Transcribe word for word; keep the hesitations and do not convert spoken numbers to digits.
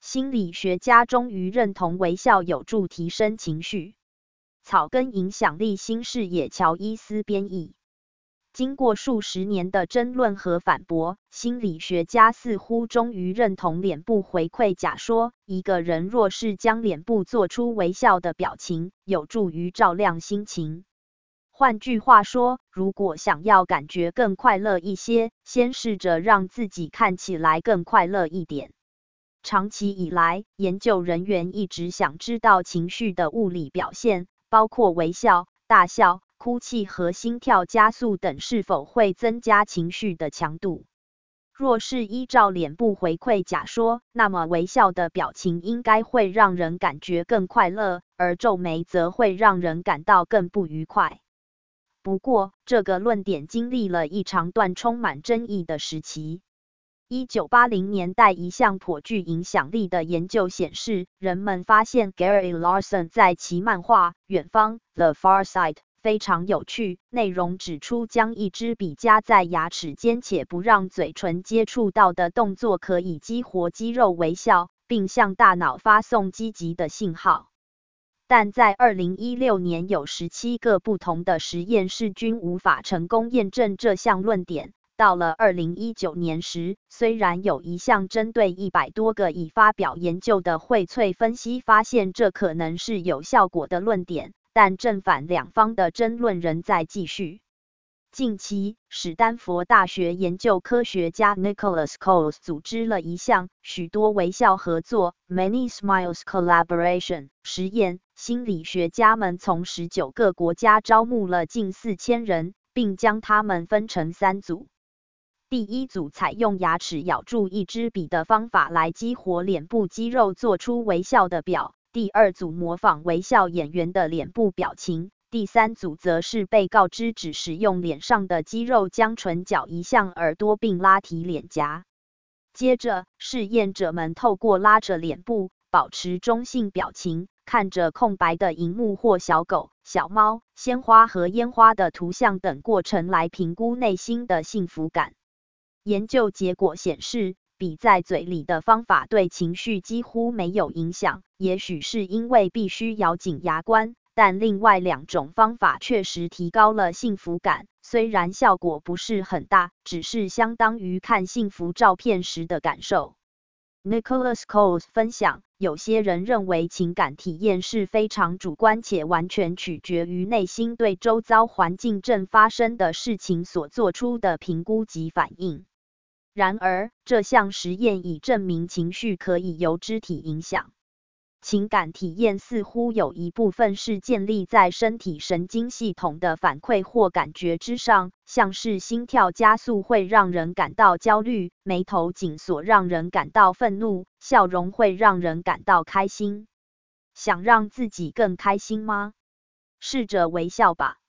心理学家终于认同微笑有助提升情绪。草根影响力新视野乔伊斯编译。经过数十年的争论和反驳，心理学家似乎终于认同脸部回馈假说，一个人若是将脸部做出微笑的表情，有助于照亮心情。换句话说，如果想要感觉更快乐一些，先试着让自己看起来更快乐一点。长期以来，研究人员一直想知道情绪的物理表现，包括微笑、大笑、哭泣和心跳加速等是否会增加情绪的强度。若是依照脸部回馈假说，那么微笑的表情应该会让人感觉更快乐，而皱眉则会让人感到更不愉快。不过，这个论点经历了一长段充满争议的时期。一九八零年代，一项颇具影响力的研究显示，人们发现 Gary Larson 在其漫画《远方》The Far Side 非常有趣，内容指出将一支笔夹在牙齿间且不让嘴唇接触到的动作可以激活肌肉微笑，并向大脑发送积极的信号。但在二零一六年，有十七个不同的实验室均无法成功验证这项论点。到了二零一九年时，虽然有一项针对一百多个已发表研究的荟萃分析发现这可能是有效果的论点，但正反两方的争论仍在继续。近期，史丹佛大学研究科学家 Nicholas Coles 组织了一项许多微笑合作 Many Smiles Collaboration 实验，心理学家们从十九个国家招募了近四千人，并将他们分成三组。第一组采用牙齿咬住一支笔的方法来激活脸部肌肉，做出微笑的表；第二组模仿微笑演员的脸部表情；第三组则是被告知只使用脸上的肌肉，将唇角移向耳朵并拉提脸颊。接着，试验者们透过拉着脸部、保持中性表情、看着空白的荧幕或小狗、小猫、鲜花和烟花的图像等过程来评估内心的幸福感。研究结果显示，比在嘴里的方法对情绪几乎没有影响，也许是因为必须咬紧牙关，但另外两种方法确实提高了幸福感，虽然效果不是很大，只是相当于看幸福照片时的感受。Nicholas Coles 分享，有些人认为情感体验是非常主观且完全取决于内心对周遭环境正发生的事情所做出的评估及反应。然而，这项实验已证明情绪可以由肢体影响。情感体验似乎有一部分是建立在身体神经系统的反馈或感觉之上，像是心跳加速会让人感到焦虑，眉头紧锁让人感到愤怒，笑容会让人感到开心。想让自己更开心吗？试着微笑吧。